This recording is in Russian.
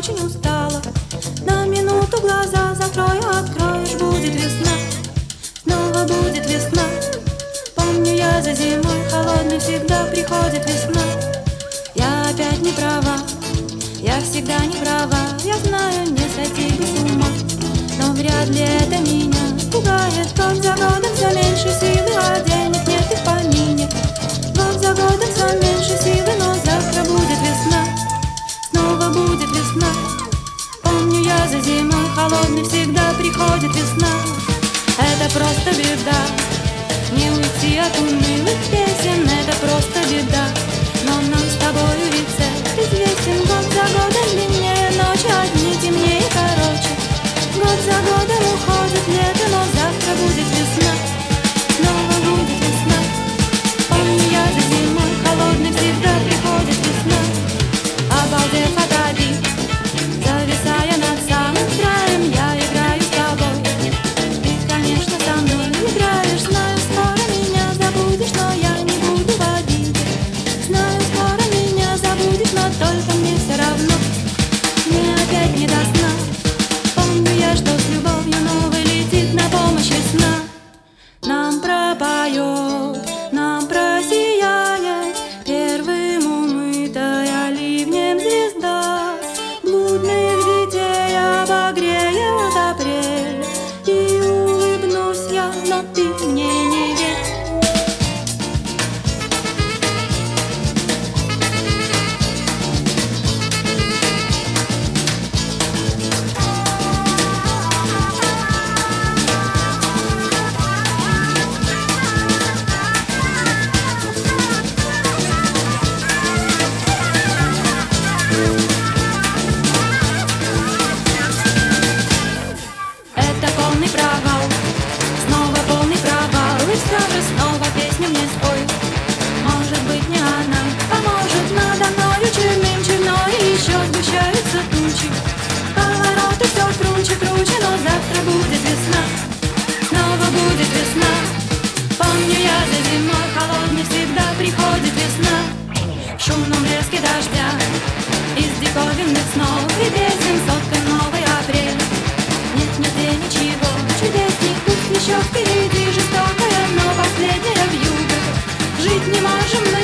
очень устала. На минуту глаза закрою, откроешь, будет весна. Снова будет весна. Помню я за зимой холодной всегда приходит весна. Я опять не права, я всегда не права. Я знаю, не сойти бы с ума, но вряд ли это меня пугает. Год за годом все меньше силы, а денег нет и в помине. Год за годом все меньше силы, но завтра будет весна. Снова будет весна. Помню я за зимой холодной всегда приходит весна. Это просто беда, не уйти от унылых песен. Это просто беда, но нам с тобою рецепт известен. Год за годом длиннее ночи, а дни темнее и короче. Год за годом уходит лето, но завтра будет весна. Снова будет весна. Помню я за зимой холодной всегда приходит весна. Обалдев от обид, зависая над самым краем, я играю с тобой. Ты, конечно, со мной играешь. Знаю, скоро меня забудешь, но я не буду в обиде. Знаю, скоро меня забудешь, но только мне все равно. Мне опять не до сна. Помню я, что с любовью новой летит на помощь весна. Нам пропоет, нам просияет первым умытая ливнем звезда. Блудных детей обогреет апрель, и улыбнусь я, но ты мне не верь. Это полный провал, снова полный провал. И все же снова песню мне спой. Может быть, не она поможет надо мною черным черной. И еще сгущаются тучи, повороты все круче, круче. Но завтра будет весна, снова будет весна. Помню я за зимой холодной всегда приходит весна. В шумном блеске дождя из диковинных снов и песен соткан новый апрель. Нет нигде ничего чудесней, пусть еще впереди жестокая, но последняя вьюга. Жить не можем мы